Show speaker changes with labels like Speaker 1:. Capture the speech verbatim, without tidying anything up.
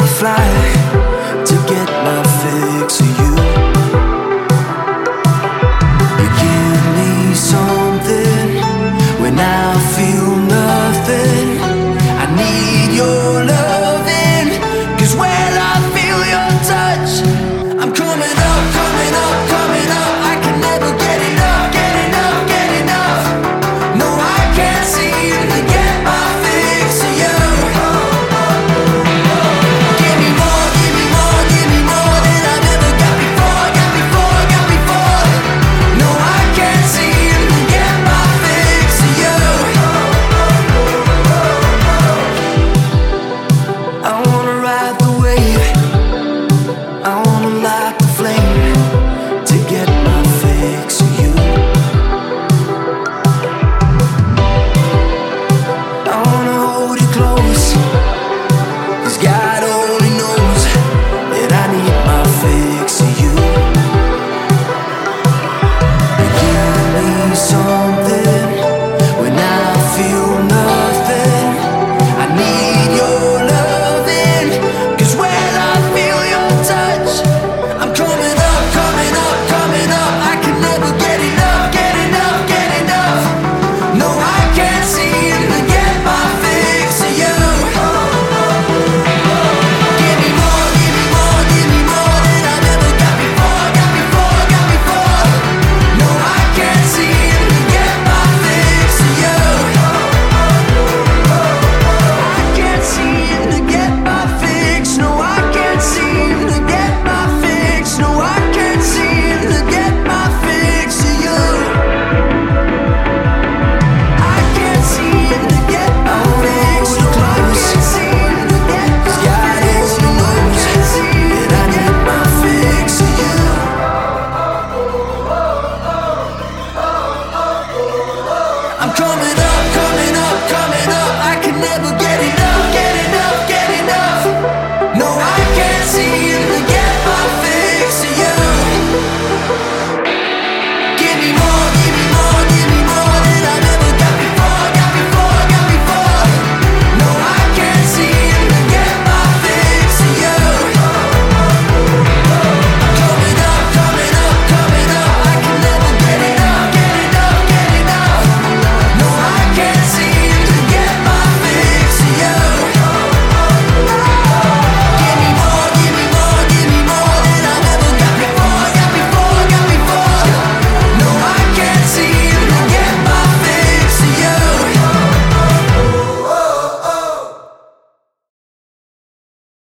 Speaker 1: fly to get my fix of you. You give me something when I feel nothing. I need your loving, 'cause when I feel your touch, I'm coming up, coming up, coming up. I can never get enough, get enough, get enough. No, I can't seem to get my fix of you. Give me more, give me more, give me more than I've ever got before, got before, got before. No, I can't seem to get my fix of you. I wanna ride